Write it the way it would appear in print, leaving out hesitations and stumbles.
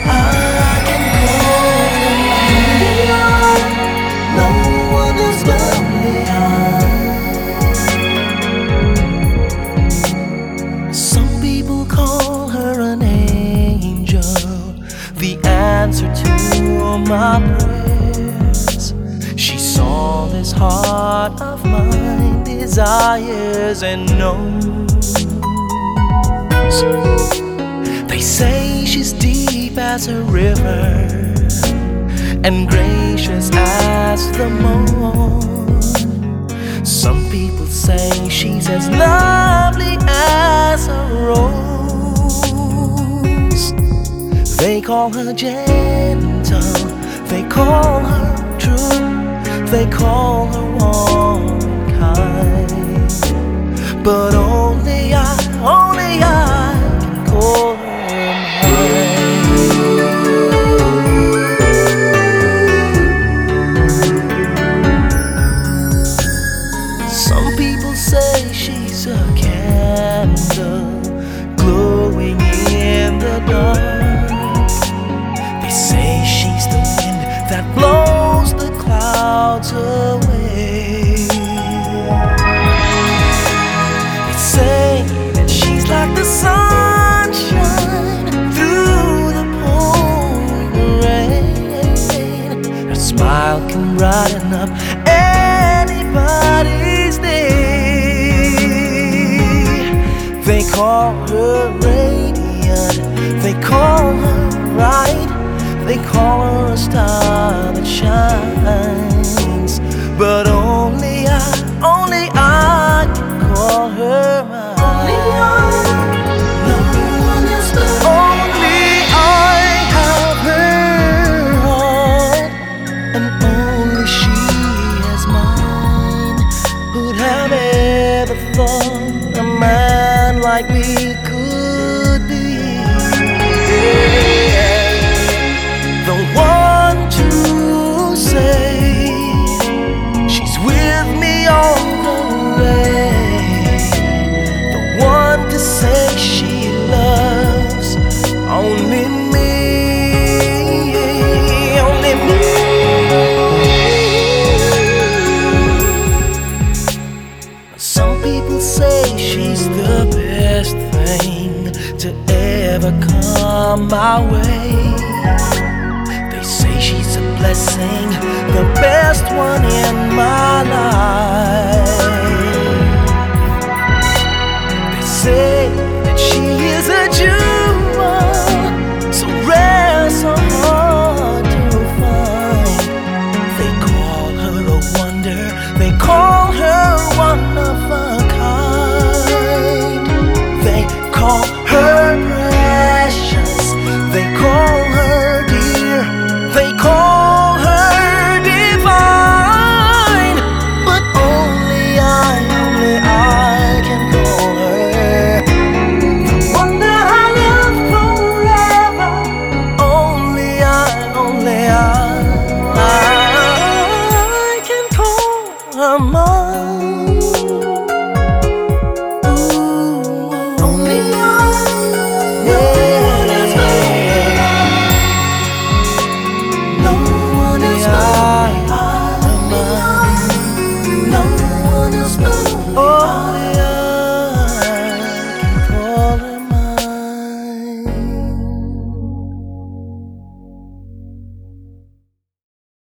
I can call her. No one else but me. Some people call her an angel, the answer to my prayers. She saw this heart of mine, desires and knows. They say she's deep as a river and gracious as the morn. Some people say she's as lovely as a rose. They call her gentle, they call her true, they call her womankind. But only I can call her mine. Some people say she's a candle glowing in the dark. They say she's the wind that blows the clouds away. They say that she's like the sunshine through the pouring rain. Her smile can brighten up anybody's day. They call her radiant, they call her bright, they call her a star that shines. But only I can call her mine. Only I, no one else but only I have her heart, and only she has mine. Who'd have ever thought a man like me could be the one to say she's with me on the way, the one to say she loves only me, only me. Some people say she's the best thing to ever come my way. They say she's a blessing, the best one in